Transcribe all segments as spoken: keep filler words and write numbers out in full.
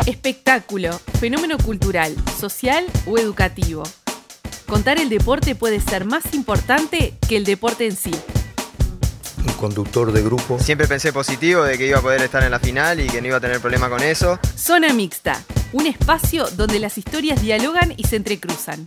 Espectáculo, fenómeno cultural, social o educativo. Contar el deporte puede ser más importante que el deporte en sí. Un conductor de grupo. Siempre pensé positivo de que iba a poder estar en la final y que no iba a tener problema con eso. Zona Mixta, un espacio donde las historias dialogan y se entrecruzan.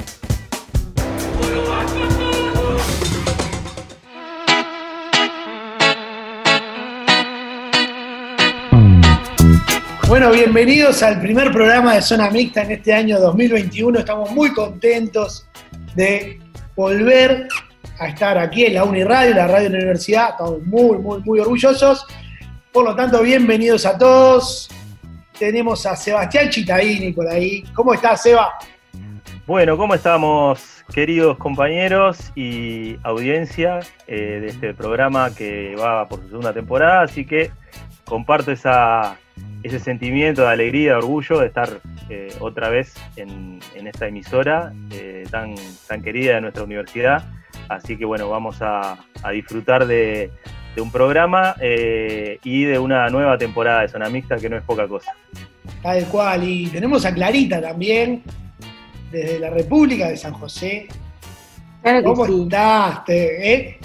Bueno, bienvenidos al primer programa de Zona Mixta en este año dos mil veintiuno. Estamos muy contentos de volver a estar aquí en la Uniradio, la radio de la universidad. Estamos muy, muy, muy orgullosos. Por lo tanto, bienvenidos a todos. Tenemos a Sebastián Cittadini por ahí. ¿Cómo estás, Seba? Bueno, ¿cómo estamos, queridos compañeros y audiencia eh, de este programa que va por su segunda temporada? Así que comparto esa... ese sentimiento de alegría, de orgullo de estar eh, otra vez en, en esta emisora eh, tan, tan querida de nuestra universidad. Así que bueno, vamos a, a disfrutar de, de un programa eh, y de una nueva temporada de Zona Mixta, que no es poca cosa. Tal cual, y tenemos a Clarita también, desde la República de San José. Claro que ¿Cómo sí. estás? ¿Eh?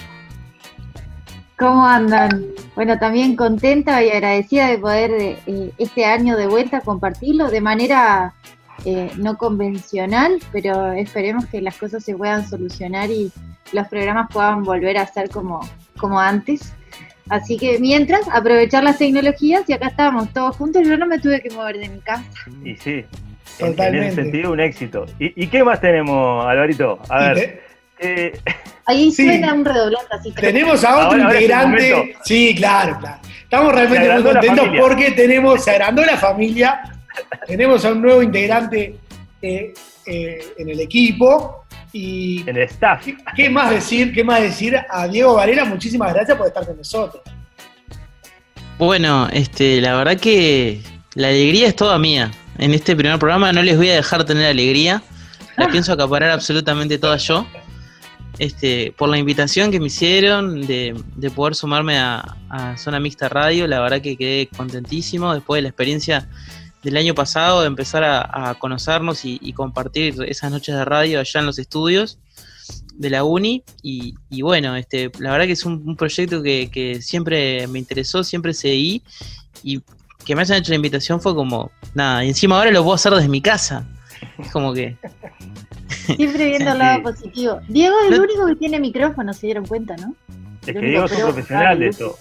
¿Cómo andan? Bueno, también contenta y agradecida de poder eh, este año de vuelta compartirlo de manera eh, no convencional, pero esperemos que las cosas se puedan solucionar y los programas puedan volver a ser como, como antes. Así que mientras, aprovechar las tecnologías y acá estamos todos juntos. Yo no me tuve que mover de mi casa. Y sí, en, en Totalmente. ese sentido un éxito. ¿Y, y qué más tenemos, Alvarito? A ver, Te- eh, Ahí Sí. suena un redoblante así. Tenemos a otro Ahora- ahora es el integrante. momento. Sí, claro, claro. Estamos realmente Se muy agrandó la contentos familia. porque tenemos, se agrandó la familia, tenemos a un nuevo integrante eh, eh, en el equipo. Y en el staff. ¿qué, qué más decir? ¿Qué más decir? A Diego Varela, muchísimas gracias por estar con nosotros. Bueno, este, la verdad que la alegría es toda mía. En este primer programa no les voy a dejar tener alegría. La pienso acaparar absolutamente toda yo. Este, por la invitación que me hicieron de, de poder sumarme a, a Zona Mixta Radio, la verdad que quedé contentísimo después de la experiencia del año pasado, de empezar a, a conocernos y, y compartir esas noches de radio allá en los estudios de la Uni. Y, y bueno, este, la verdad que es un, un proyecto que, que siempre me interesó, siempre seguí, y que me hayan hecho la invitación fue como, nada, y encima ahora lo puedo hacer desde mi casa. Es como que... Siempre viendo el Sí. lado positivo. Diego es el No- único que tiene micrófono, se dieron cuenta, ¿no? Es El que único Diego es un pro- profesional de ah, esto.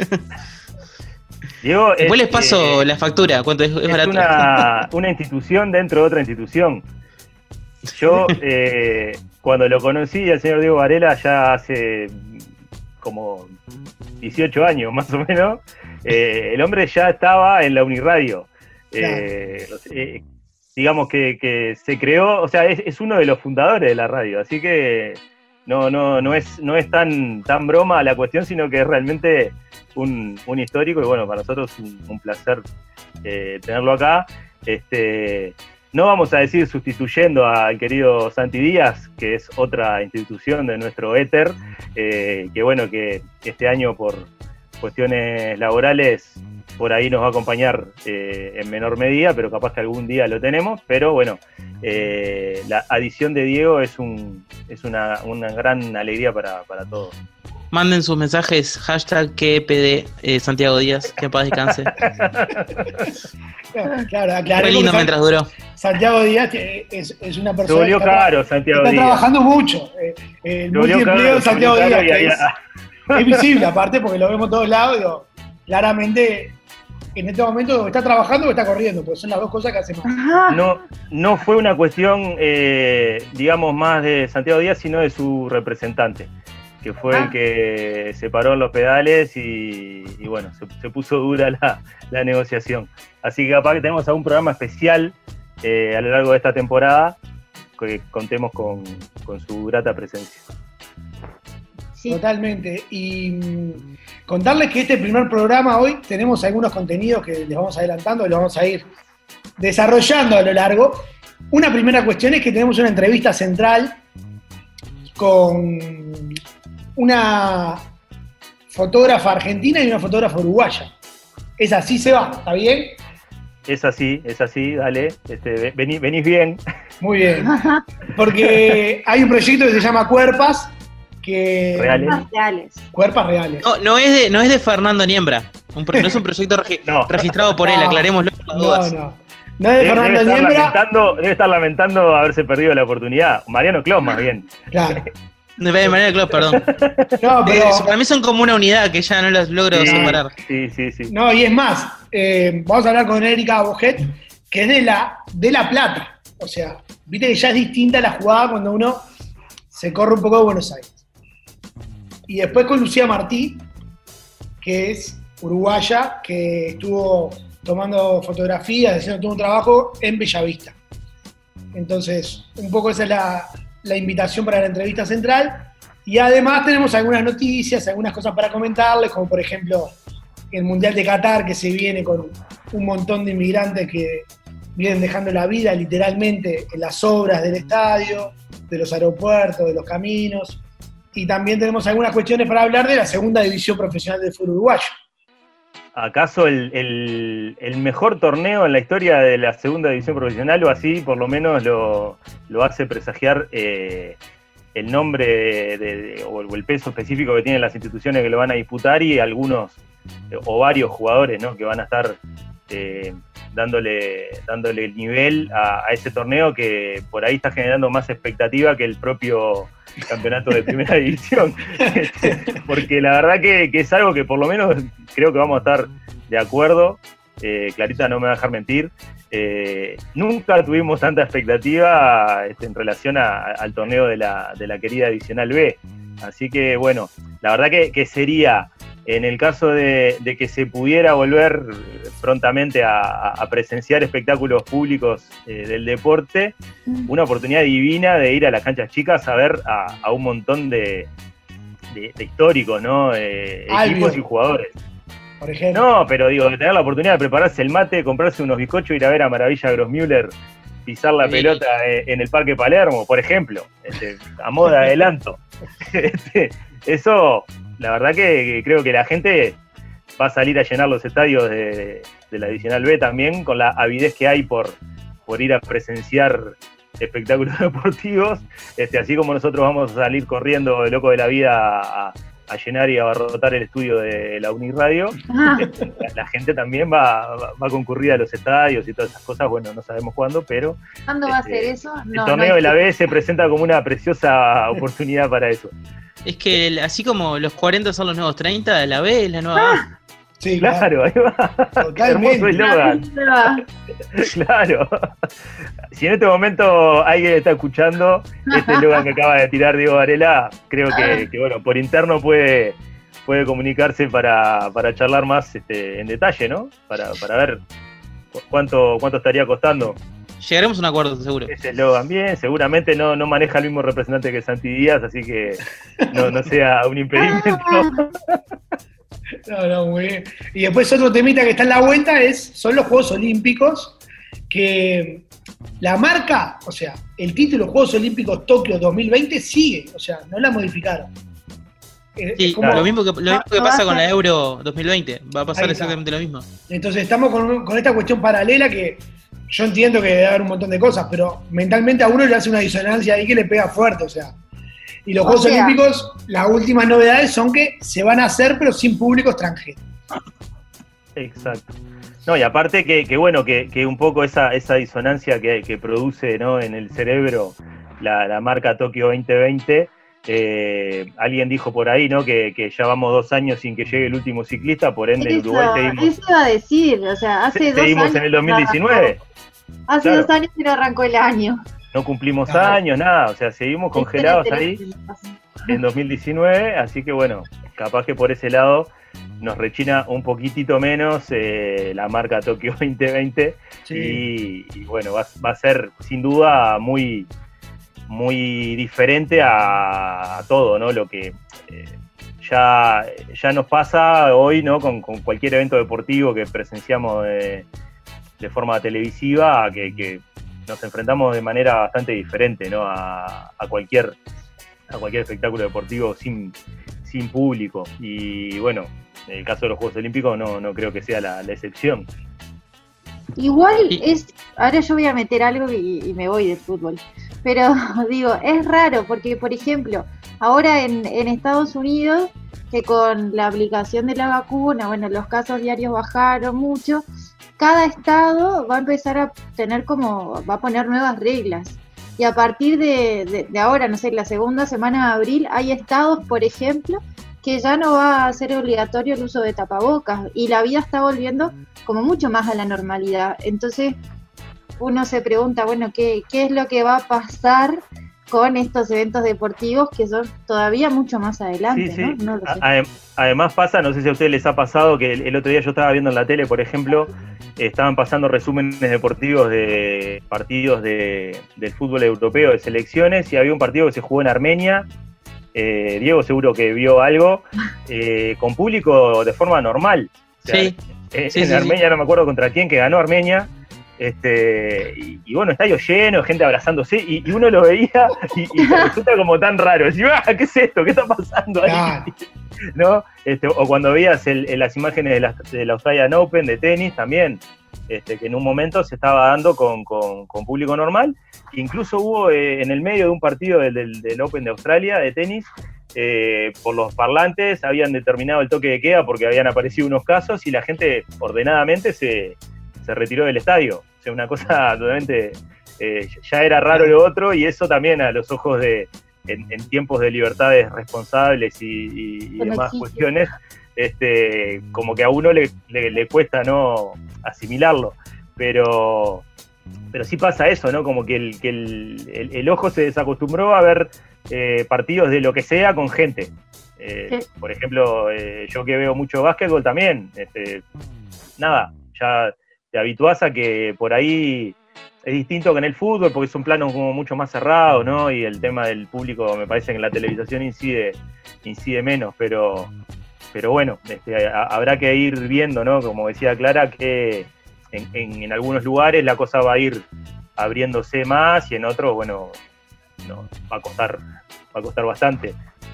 Diego es, Después les paso eh, la factura, cuánto es, es es barato. una, una institución dentro de otra institución. Yo, eh, cuando lo conocí al señor Diego Varela ya hace como dieciocho años más o menos, eh, el hombre ya estaba en la Uniradio. Eh, eh, digamos que, que se creó, o sea, es, es uno de los fundadores de la radio, así que no, no, no es, no es tan, tan broma la cuestión, sino que es realmente un, un histórico, y bueno, para nosotros un, un placer eh, tenerlo acá. Este, no vamos a decir sustituyendo al querido Santi Díaz, que es otra institución de nuestro éter, eh, que bueno, que este año por cuestiones laborales por ahí nos va a acompañar eh, en menor medida, pero capaz que algún día lo tenemos. Pero bueno, eh, la adición de Diego es un es una, una gran alegría para, para todos. Manden sus mensajes, hashtag que P D eh, Santiago Díaz, que en paz descanse. Claro, Fue aclaremos lindo que mientras duró. Santiago Díaz eh, es, es una Se persona volvió que está, caro Santiago está Díaz. trabajando mucho. Eh, eh, el Se volvió multiempleo caro, de se Santiago volvió Díaz, caro y que ahí- es, es visible aparte porque lo vemos en todos lados. Digo, claramente en este momento o está trabajando o está corriendo, porque son las dos cosas que hace más. Ajá. No, no fue una cuestión, eh, digamos, más de Santiago Díaz, sino de su representante, que fue Ah. el que se paró en los pedales y, y bueno, se, se puso dura la, la negociación. Así que capaz que tenemos algún programa especial eh, a lo largo de esta temporada, que contemos con, con su grata presencia. Sí. Totalmente. Y mm, contarles que este primer programa hoy tenemos algunos contenidos que les vamos adelantando y los vamos a ir desarrollando a lo largo. Una primera cuestión es que tenemos una entrevista central con una fotógrafa argentina y una fotógrafa uruguaya. Es así, se va, ¿está bien? Es así, es así, dale. Este, vení, venís bien. Muy bien. Porque hay un proyecto que se llama Cuerpas, que... Reales. Reales. Cuerpas reales. No, no es de, no es de Fernando Niembra. Un pro- no es un proyecto regi- No. registrado por él, No. aclarémoslo por las No, dudas. no. No es de Debe, Fernando debe estar Niembra. lamentando, debe estar lamentando haberse perdido la oportunidad. Mariano Clos, más bien. Claro. De manera Club, perdón. No, pero... Eh, para mí son como una unidad que ya no las logro Sí. separar. Sí, sí, sí. No, y es más, eh, vamos a hablar con Erika Bojet, que es de la, de La Plata. O sea, viste que ya es distinta la jugada cuando uno se corre un poco de Buenos Aires. Y después con Lucía Martí, que es uruguaya, que estuvo tomando fotografías, haciendo todo un trabajo en Bellavista. Entonces, un poco esa es la, la invitación para la entrevista central. Y además tenemos algunas noticias, algunas cosas para comentarles, como por ejemplo el Mundial de Qatar, que se viene con un montón de inmigrantes que vienen dejando la vida literalmente en las obras del estadio, de los aeropuertos, de los caminos. Y también tenemos algunas cuestiones para hablar de la segunda división profesional del fútbol uruguayo. ¿Acaso el, el, el mejor torneo en la historia de la segunda división profesional, o así por lo menos lo, lo hace presagiar eh, el nombre de, de, de, o el peso específico que tienen las instituciones que lo van a disputar y algunos eh, o varios jugadores, ¿no?, que van a estar eh, dándole, dándole el nivel a, a ese torneo que por ahí está generando más expectativa que el propio campeonato de primera división? Porque la verdad que, que es algo que por lo menos creo que vamos a estar de acuerdo. eh, Clarita no me va a dejar mentir. Eh, nunca tuvimos tanta expectativa este, en relación a, al torneo de la, de la querida Divisional B. Así que bueno, la verdad que, que sería, en el caso de, de que se pudiera volver prontamente a, a presenciar espectáculos públicos eh, del deporte, una oportunidad divina de ir a las canchas chicas a ver a, a un montón de, de, de históricos, ¿no? Eh, equipos y jugadores. Por ejemplo. No, pero digo, de tener la oportunidad de prepararse el mate, comprarse unos bizcochos y ir a ver a Maravilla Grossmüller pisar la Sí. pelota eh, en el Parque Palermo, por ejemplo, este, a modo de adelanto. Este, eso, la verdad que, que creo que la gente va a salir a llenar los estadios de, de la Divisional B también, con la avidez que hay por, por ir a presenciar espectáculos deportivos, este, así como nosotros vamos a salir corriendo de loco de la vida a, a llenar y abarrotar el estudio de la Uniradio. Ah, La, la gente también va, va, va a concurrir a los estadios y todas esas cosas. Bueno, no sabemos cuándo, pero ¿cuándo va a este, ser eso? el No, torneo no de la hay- B se presenta como una preciosa oportunidad para eso. Es que el- así como los cuarenta son los nuevos treinta, la B es la nueva A. Sí, Claro, ahí va. Totalmente. Hermoso eslogan. Claro. Si en este momento alguien está escuchando este eslogan que acaba de tirar Diego Varela, creo que, que bueno, por interno puede, puede comunicarse para, para charlar más este, en detalle, ¿no? Para, para ver cu- cuánto, cuánto estaría costando Llegaremos a un acuerdo, seguro. ese eslogan. Bien, seguramente no, no maneja el mismo representante que Santi Díaz, así que no, no sea un impedimento. No, no, muy bien. Y después otro temita que está en la vuelta es, son los Juegos Olímpicos, que la marca, o sea, el título Juegos Olímpicos Tokio dos mil veinte sigue, o sea, no la modificaron. Es- es Sí, como- lo mismo que, lo mismo que no pasa va a con la ser- Euro dos mil veinte. Va a pasar Ahí está. exactamente lo mismo. Entonces estamos con, con esta cuestión paralela que yo entiendo que debe haber un montón de cosas, pero mentalmente a uno le hace una disonancia ahí que le pega fuerte, o sea. Y los O Juegos sea- Olímpicos, las últimas novedades son que se van a hacer, pero sin público extranjero. Exacto. No, y aparte que, que bueno, que, que un poco esa, esa disonancia que, que produce, ¿no?, en el cerebro la, la marca Tokio veinte veinte, eh, alguien dijo por ahí, ¿no?, que, que ya vamos dos años sin que llegue el último ciclista, por ende en Eso, Uruguay seguimos, eso iba a decir, o sea, hace se- dos seguimos años. en el dos mil diecinueve, Hace claro. dos años que no arrancó el año. no cumplimos Claro. años, nada, o sea, seguimos congelados ahí en dos mil diecinueve, así que bueno, capaz que por ese lado nos rechina un poquitito menos eh, la marca Tokio veinte veinte. Y, y bueno, va, va a ser sin duda muy, muy diferente a, a todo, ¿no? Lo que eh, ya, ya nos pasa hoy, ¿no?, con, con cualquier evento deportivo que presenciamos de, de forma televisiva, a que, que nos enfrentamos de manera bastante diferente, ¿no?, a, a cualquier a cualquier espectáculo deportivo sin, sin público. Y bueno, en el caso de los Juegos Olímpicos no, no creo que sea la, la excepción. Igual Sí. es, ahora yo voy a meter algo y, y me voy del fútbol, pero digo, es raro porque, por ejemplo, ahora en, en Estados Unidos, que con la aplicación de la vacuna, bueno, los casos diarios bajaron mucho, cada estado va a empezar a tener como, va a poner nuevas reglas. Y a partir de, de, de ahora, no sé, la segunda semana de abril, hay estados, por ejemplo, que ya no va a ser obligatorio el uso de tapabocas y la vida está volviendo como mucho más a la normalidad. Entonces uno se pregunta, bueno, ¿qué, qué es lo que va a pasar con estos eventos deportivos que son todavía mucho más adelante? Sí, sí. ¿no? No lo sé. Adem- Además pasa, no sé si a ustedes les ha pasado, que el, el otro día yo estaba viendo en la tele, por ejemplo, estaban pasando resúmenes deportivos de partidos de, del fútbol europeo, de selecciones, y había un partido que se jugó en Armenia. Eh, Diego seguro que vio algo, eh, con público de forma normal. O sea, Sí. eh, Sí, en sí, Armenia sí. no me acuerdo contra quién, que ganó Armenia. Este, y, y bueno, estadio lleno, gente abrazándose, y, y uno lo veía y, y te resulta como tan raro. Decís, ah, ¿qué es esto? ¿Qué está pasando ahí? Claro. ¿No? Este, o cuando veías el, el- las imágenes de la, del Australian Open de tenis también, este, que en un momento se estaba dando con, con- con público normal. Incluso hubo eh, en el medio de un partido del, del- del Open de Australia de tenis, eh, por los parlantes habían determinado el toque de queda porque habían aparecido unos casos y la gente ordenadamente se, se retiró del estadio. O sea, una cosa totalmente... eh, ya era raro lo otro, y eso también a los ojos de... En, en tiempos de libertades responsables y, y- y Que no demás existe. cuestiones, este, como que a uno le, le- le cuesta no asimilarlo, pero, pero sí pasa eso, ¿no? Como que el, que el, el- el ojo se desacostumbró a ver eh, partidos de lo que sea con gente. Eh, Sí. Por ejemplo, eh, yo que veo mucho básquetbol también, este, nada, ya te habituás a que por ahí es distinto que en el fútbol, porque son planos como mucho más cerrados, ¿no? Y el tema del público me parece que en la televisación incide, incide menos, pero, pero bueno, este, a- habrá que ir viendo, ¿no? Como decía Clara, que en, en- en algunos lugares la cosa va a ir abriéndose más y en otros, bueno, no, va a costar, va a costar bastante.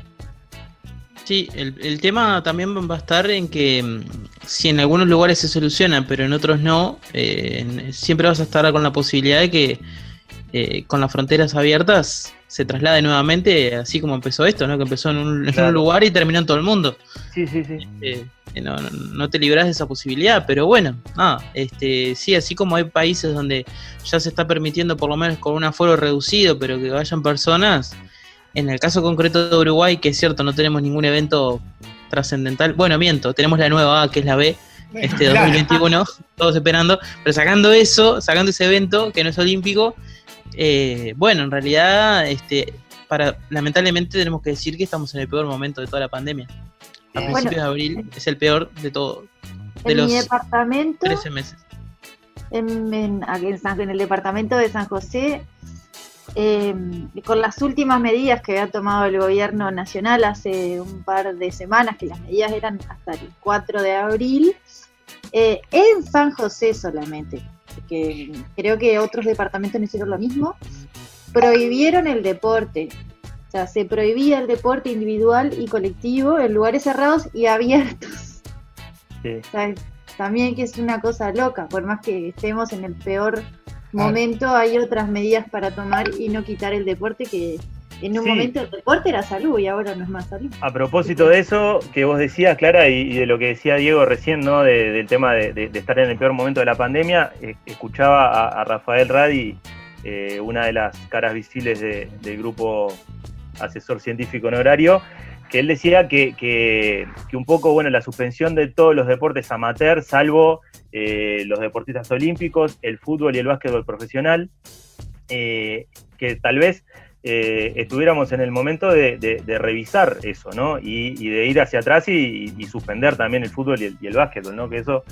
Sí, el, el tema también va a estar en que mm, si en algunos lugares se soluciona, pero en otros no, eh, en- siempre vas a estar con la posibilidad de que eh, con las fronteras abiertas se traslade nuevamente, así como empezó esto, ¿no? Que empezó en un, en Claro. un lugar y terminó en todo el mundo. Sí, sí, sí. Eh, eh, no, no, no te librás de esa posibilidad, pero bueno, nada, este, sí, así como hay países donde ya se está permitiendo por lo menos con un aforo reducido, pero que vayan personas. En el caso concreto de Uruguay, que es cierto, no tenemos ningún evento trascendental. Bueno, miento, tenemos la nueva A, que es la B, este Claro. dos mil veintiuno, todos esperando. Pero sacando eso, sacando ese evento, que no es olímpico, eh, bueno, en realidad, este, para lamentablemente tenemos que decir que estamos en el peor momento de toda la pandemia. A Bueno. principios de abril es el peor de todo, de En los mi departamento, trece meses. en, en, aquí en San- en el departamento de San José, eh, con las últimas medidas que había tomado el gobierno nacional hace un par de semanas, que las medidas eran hasta el cuatro de abril, eh, en San José solamente, porque creo que otros departamentos no hicieron lo mismo, prohibieron el deporte. O sea, se prohibía el deporte individual y colectivo en lugares cerrados y abiertos. Sí. O sea, también que es una cosa loca, por más que estemos en el peor momento, hay otras medidas para tomar y no quitar el deporte, que en un Sí. momento el deporte era salud y ahora no es más salud. A propósito de eso que vos decías, Clara, y, y de lo que decía Diego recién, ¿no? De- del tema de, de- de estar en el peor momento de la pandemia, eh, escuchaba a, a Rafael Radi, eh, una de las caras visibles de- del grupo asesor científico honorario, que él decía que, que, que un poco, bueno, la suspensión de todos los deportes amateur, salvo eh, los deportistas olímpicos, el fútbol y el básquetbol profesional, eh, que tal vez eh, estuviéramos en el momento de, de- de revisar eso, ¿no? Y, y de ir hacia atrás y, y suspender también el fútbol y el, y el básquetbol, ¿no? Que eso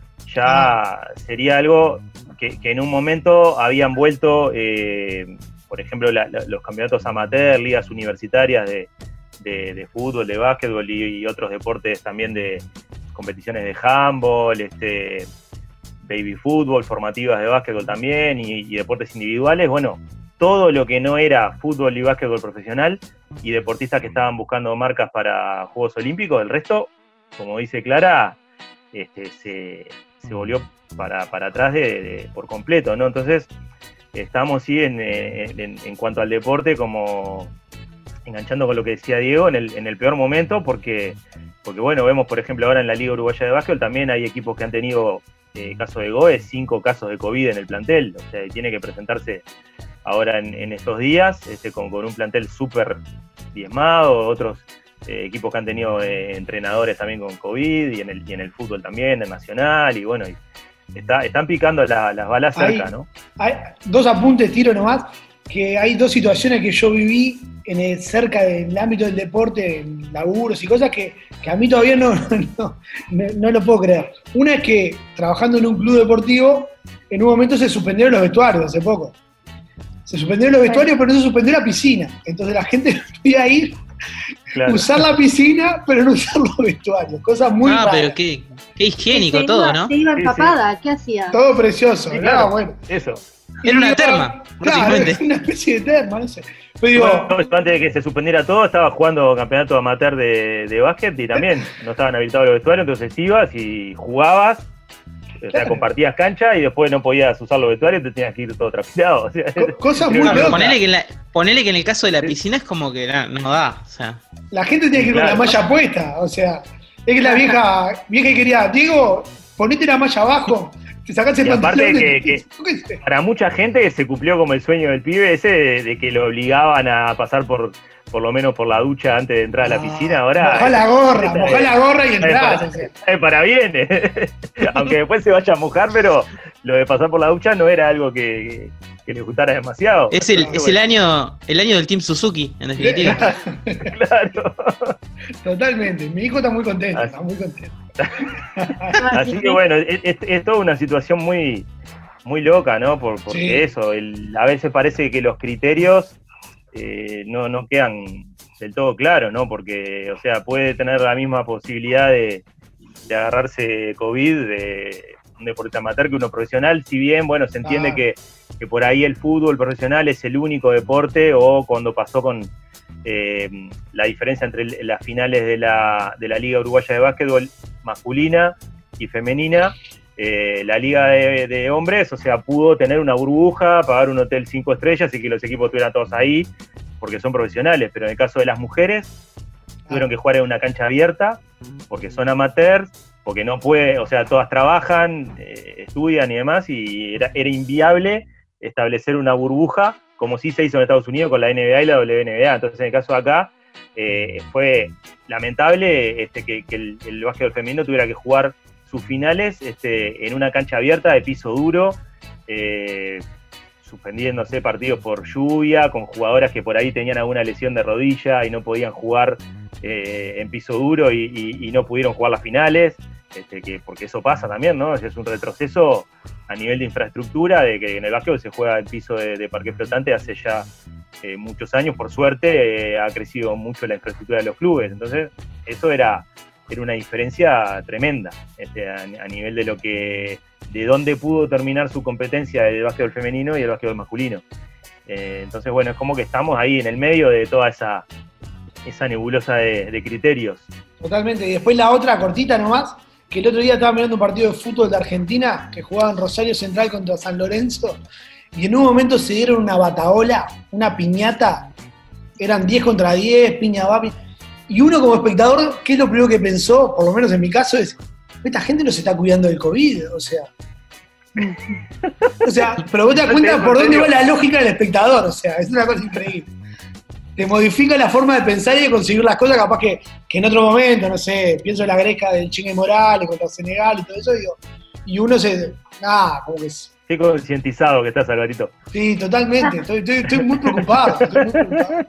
ya sería algo que, que en un momento habían vuelto, eh, por ejemplo, la- la- los campeonatos amateur, ligas universitarias de, de- de fútbol, de básquetbol y, y otros deportes también de competiciones de handball, este, baby fútbol, formativas de básquetbol también y, y deportes individuales. Bueno, todo lo que no era fútbol y básquetbol profesional y deportistas que estaban buscando marcas para Juegos Olímpicos, el resto, como dice Clara, este, se, se volvió para, para atrás de, de, por completo, ¿no? Entonces, estamos sí en, en, en cuanto al deporte como enganchando con lo que decía Diego, en el, en el peor momento, porque, porque bueno, vemos por ejemplo ahora en la Liga Uruguaya de Básquetbol también hay equipos que han tenido eh, casos de Goes, cinco casos de COVID en el plantel, o sea, tiene que presentarse ahora en, en estos días, este, con, con un plantel súper diezmado, otros eh, equipos que han tenido eh, entrenadores también con COVID, y en el, y en el fútbol también, en Nacional, y bueno, y está, están picando la, las balas cerca, hay, ¿no? Hay dos apuntes, tiro nomás, que hay dos situaciones que yo viví en el, cerca del ámbito del deporte, en laburos y cosas que, que a mí todavía no, no, no, no lo puedo creer. Una es que trabajando en un club deportivo, en un momento se suspendieron los vestuarios, hace poco. Se suspendieron los vestuarios, pero no se suspendió la piscina. Entonces la gente podía ir, claro, usar la piscina, pero no usar los vestuarios. Cosas muy Ah, raras. pero qué, qué higiénico Se todo, iba- ¿no? Se iba Sí, empapada, ¿qué hacía? Todo precioso, Sí, ¿no? claro, Bueno. eso. Era una Y, terma, Claro, básicamente. una especie de terma, no sé. Pero digo, Bueno, antes de que se suspendiera todo, estaba jugando campeonato amateur de, de básquet y también no estaban habilitados los vestuarios, entonces ibas y jugabas, o sea, Claro. compartías cancha y después no podías usar los vestuarios, te tenías que ir todo trapilado. O sea, co- cosas Pero muy no, locas. Ponele que, en la- ponele que en el caso de la piscina es como que no, no da, o sea. La gente tiene que ir Claro. con la malla puesta, o sea, es que la vieja, vieja quería, Diego, ponete la malla abajo, te sacás el Y aparte pantalón. que- que- yo qué sé. para mucha gente se cumplió como el sueño del pibe ese de, de que lo obligaban a pasar por por lo menos por la ducha antes de entrar a la piscina. Ahora Mojá la gorra, esta mojá es- la gorra y es entrás. para, o sea. es para bien, aunque después se vaya a mojar, pero lo de pasar por la ducha no era algo que, que le gustara demasiado. Es el, Así que es el bueno, año, el año del Team Suzuki, en definitiva. claro. Totalmente, mi hijo está muy contento, Así- está muy contento. Así que bueno, es, es- es toda una situación muy, muy loca, ¿no? Por, porque Sí. eso, el- a veces parece que los criterios eh, no, no quedan del todo claros, ¿no? Porque, o sea, puede tener la misma posibilidad de, de agarrarse COVID de un deporte amateur que uno profesional, si bien, bueno, se entiende Ah. que, que por ahí el fútbol profesional es el único deporte, o cuando pasó con eh, la diferencia entre el- las finales de la, de la Liga Uruguaya de Básquetbol masculina y femenina, eh, la Liga de, de hombres, o sea, pudo tener una burbuja, pagar un hotel cinco estrellas y que los equipos estuvieran todos ahí, porque son profesionales, pero en el caso de las mujeres, tuvieron que jugar en una cancha abierta, porque son amateurs, porque no puede, o sea, todas trabajan, eh, estudian y demás, y era, era inviable establecer una burbuja, como sí se hizo en Estados Unidos con la N B A y la W N B A. Entonces, en el caso de acá, eh, fue lamentable este, que, que el, el básquetbol femenino tuviera que jugar sus finales este, en una cancha abierta de piso duro, eh, suspendiéndose partidos por lluvia, con jugadoras que por ahí tenían alguna lesión de rodilla y no podían jugar eh, en piso duro y, y- y no pudieron jugar las finales, este, que, porque eso pasa también, ¿no? Es un retroceso a nivel de infraestructura, de que en el básquetbol se juega en piso de, de parqué flotante hace ya eh, muchos años. Por suerte eh, ha crecido mucho la infraestructura de los clubes, entonces eso era, era una diferencia tremenda este, a, a nivel de lo que de dónde pudo terminar su competencia el básquetbol femenino y el básquetbol masculino. Eh, entonces, bueno, es como que estamos ahí en el medio de toda esa, esa nebulosa de, de criterios. Totalmente. Y después la otra cortita nomás, que el otro día estaba mirando un partido de fútbol de Argentina que jugaba en Rosario Central contra San Lorenzo, y en un momento se dieron una bataola, una piñata, eran diez contra diez, piña va, pi- y uno como espectador, ¿qué es lo primero que pensó? Por lo menos en mi caso es, esta gente no se está cuidando del COVID, o sea. O sea, pero vos te das cuenta por dónde va la lógica del espectador, o sea, es una cosa increíble. Te modifica la forma de pensar y de conseguir las cosas, capaz que, que en otro momento, no sé, pienso en la greca del Chingue Morales contra Senegal y todo eso, digo, y uno se, nada, como que es, Qué concientizado que estás, Alvarito. sí, totalmente, estoy, estoy, estoy muy preocupado, estoy muy preocupado.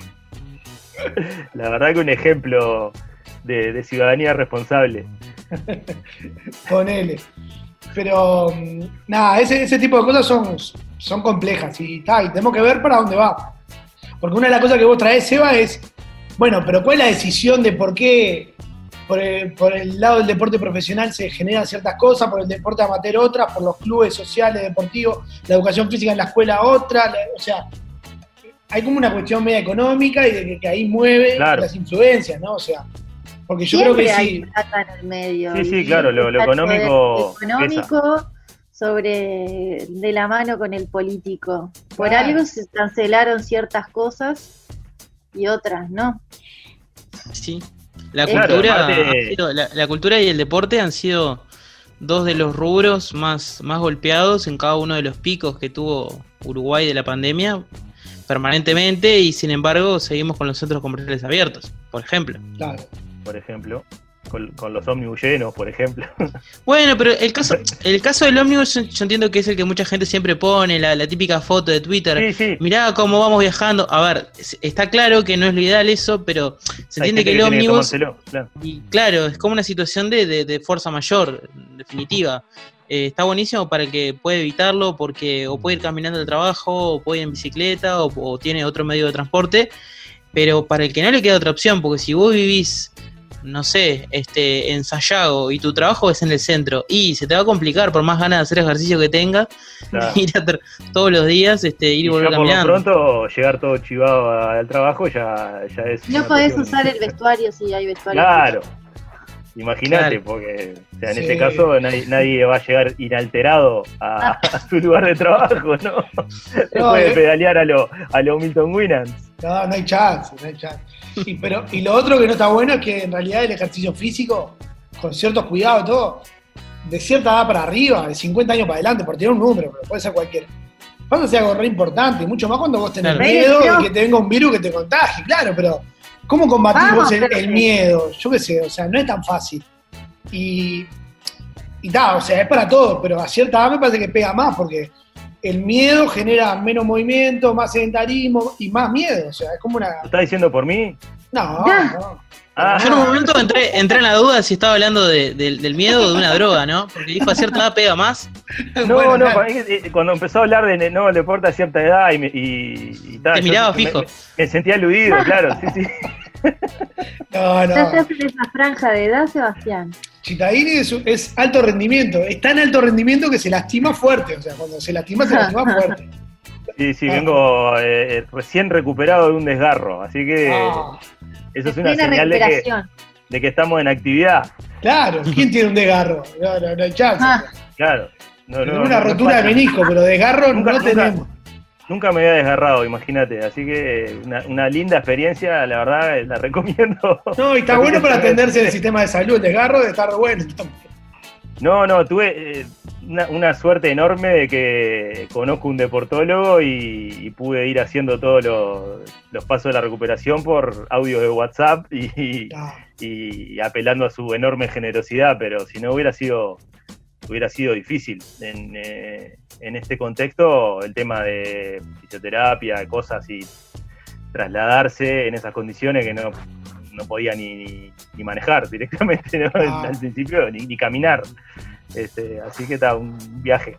La verdad que un ejemplo de, de ciudadanía responsable. Ponele. Pero, mm, nada, ese, ese tipo de cosas son, son complejas y, ta, y tenemos que ver para dónde va. Porque una de las cosas que vos traés, Seba, es, bueno, pero ¿cuál es la decisión de por qué por el, por el lado del deporte profesional se generan ciertas cosas, por el deporte amateur otras, por los clubes sociales, deportivos, la educación física en la escuela otra? La- o sea, hay como una cuestión media económica y de que, que ahí mueve Claro. las influencias, ¿no? O sea, Porque yo Siempre creo que hay sí. plata en el medio. Sí, sí, y claro, lo- lo está el económico poder económico sobre de la mano con el político. Por Claro. algo se cancelaron ciertas cosas y otras no. Sí. La Claro, cultura, aparte- ha sido- la, la cultura y el deporte han sido dos de los rubros más, más golpeados en cada uno de los picos que tuvo Uruguay de la pandemia permanentemente, y sin embargo seguimos con los centros comerciales abiertos, por ejemplo. Claro. por ejemplo, con, con los ómnibus llenos, por ejemplo. Bueno, pero el caso, el caso del ómnibus yo, yo entiendo que es el que mucha gente siempre pone, la, la típica foto de Twitter. Sí, sí. Mirá cómo vamos viajando. A ver, es- está claro que no es lo ideal eso, pero se Hay entiende gente que el tiene ómnibus, tomárselo, claro. y claro, es como una situación de, de, de fuerza mayor, en definitiva. Eh, está buenísimo para el que puede evitarlo, porque o puede ir caminando al trabajo, o puede ir en bicicleta, o, o tiene otro medio de transporte, pero para el que no le queda otra opción, porque si vos vivís, no sé, este, en Sayago y tu trabajo es en el centro, y se te va a complicar por más ganas de hacer ejercicio que tengas, Claro. ir a tra- todos los días, este, ir y Y volver ya por lo caminando. pronto, llegar todo chivado al trabajo ya, ya es. No una podés cuestión- usar el vestuario si hay vestuario. Claro. Imagínate, Claro. porque o sea, en Sí. este caso nadie, nadie va a llegar inalterado a, a su lugar de trabajo, ¿no? Se No, puede eh. pedalear a lo, a lo Milton Winans. No, no hay chance, no hay chance. Y, pero, y lo otro que no está bueno es que en realidad el ejercicio físico, con ciertos cuidados y todo, de cierta edad para arriba, de cincuenta años para adelante, por tirar un número, pero puede ser cualquiera. Pasa a ser algo re importante, y mucho más cuando vos tenés Claro. miedo Pero- de que te venga un virus que te contagie, claro, pero ¿cómo combatís Vamos, vos el, pero- el miedo? Yo qué sé, o sea, no es tan fácil. Y, y ta, o sea, es para todos, pero a cierta edad me parece que pega más, porque el miedo genera menos movimiento, más sedentarismo y más miedo, o sea, es como una... ¿Lo estás diciendo por mí? No, Ya. no. Ah, Yo en un momento entré, entré en la duda si estaba hablando de- del- del miedo o de una droga, ¿no? Porque dijo a cierta edad pega más. no, Bueno, no, claro. para mí, eh, cuando empezó a hablar de no, el deporte a cierta edad y, me, y, y tal, Te yo miraba me- fijo. Me, me sentía aludido, claro, sí, sí. No, Ya estás no. en esa franja de edad, Sebastián. Chitaini es, es alto rendimiento. Es tan alto rendimiento que se lastima fuerte. O sea, cuando se lastima, se lastima fuerte. Sí, sí, vengo eh, recién recuperado de un desgarro, así que Ah, eso es En una plena señal de que, recuperación. de que estamos en actividad, claro, ¿quién tiene un desgarro? No, no, no hay chance. Ah. claro. No, no, Tenemos no, una no rotura de pasa. menisco, pero desgarro Nunca- no nunca- tenemos. Nunca me había desgarrado, imagínate, así que una, una linda experiencia, la verdad, la recomiendo. No, y está bueno para atenderse en el sistema de salud. El desgarro de estar bueno. No, no, tuve eh, una, una suerte enorme de que conozco un deportólogo y, y pude ir haciendo todos los, los pasos de la recuperación por audios de WhatsApp y, y, Ah, y apelando a su enorme generosidad, pero si no hubiera sido hubiera sido difícil. En, eh, en este contexto, el tema de fisioterapia, de cosas y trasladarse en esas condiciones que no, no podía ni, ni, ni manejar directamente, ¿no? Ah. Al principio, ni, ni caminar. Este, así que está un viaje.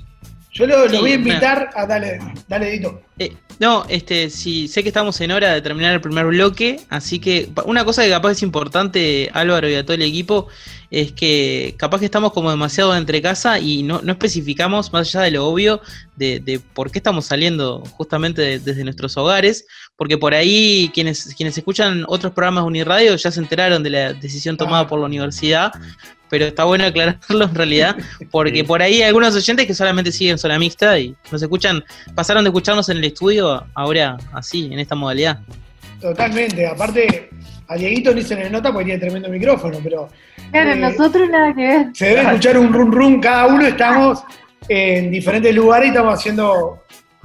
Yo lo, lo Sí, voy a invitar a. Dale, dale, Dito. Eh, no, este, sí, sé que estamos en hora de terminar el primer bloque, así que pa- una cosa que capaz es importante, Álvaro y a todo el equipo, es que capaz que estamos como demasiado entre casa y no, no especificamos, más allá de lo obvio, de, de por qué estamos saliendo justamente de- desde nuestros hogares, porque por ahí quienes, quienes escuchan otros programas de Uniradio ya se enteraron de la decisión tomada por la universidad, pero está bueno aclararlo en realidad, porque Sí. por ahí hay algunos oyentes que solamente siguen Zona Mixta y nos escuchan, pasaron de escucharnos en el estudio, ahora así, en esta modalidad. Totalmente. Aparte, a Dieguito ni se le nota porque tiene tremendo micrófono, pero. Claro, eh, nosotros nada que ver. Se debe escuchar un run run, cada uno estamos en diferentes lugares y estamos haciendo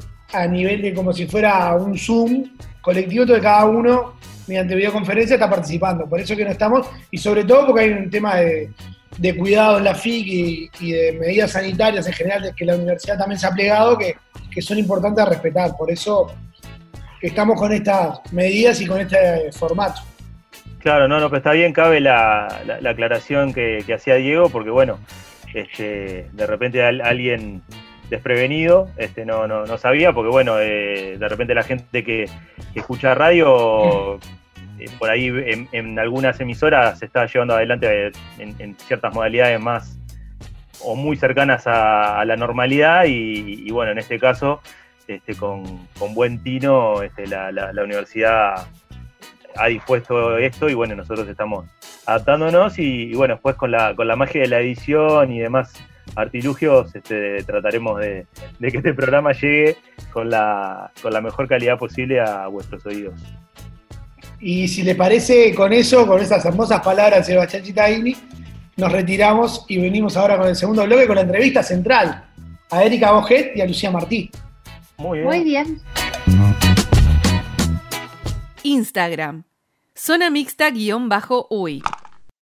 a nivel de como si fuera un Zoom colectivo, todo de cada uno mediante videoconferencia está participando, por eso que no estamos, y sobre todo porque hay un tema de, de cuidado en la F I C y, y de medidas sanitarias en general de que la universidad también se ha plegado que, que son importantes a respetar, por eso estamos con estas medidas y con este formato. Claro, no, no, pero está bien, cabe la, la, la aclaración que, que hacía Diego, porque bueno, este, de repente al- alguien desprevenido este, no, no, no sabía, porque bueno, eh, de repente la gente que, que escucha radio, eh, por ahí en, en algunas emisoras se está llevando adelante en, en ciertas modalidades más o muy cercanas a, a la normalidad y, y bueno, en este caso, este, con, con buen tino, este, la, la, la universidad ha dispuesto esto y bueno, nosotros estamos adaptándonos y, y bueno, después con la, con la magia de la edición y demás artilugios, este, trataremos de, de que este programa llegue con la, con la mejor calidad posible a vuestros oídos. Y si les parece, con eso, con esas hermosas palabras de Sebastián Chitaini, nos retiramos y venimos ahora con el segundo bloque, con la entrevista central a Erika Boget y a Lucía Martí. Muy bien. Muy bien. Instagram, zona mixta guión bajo uy.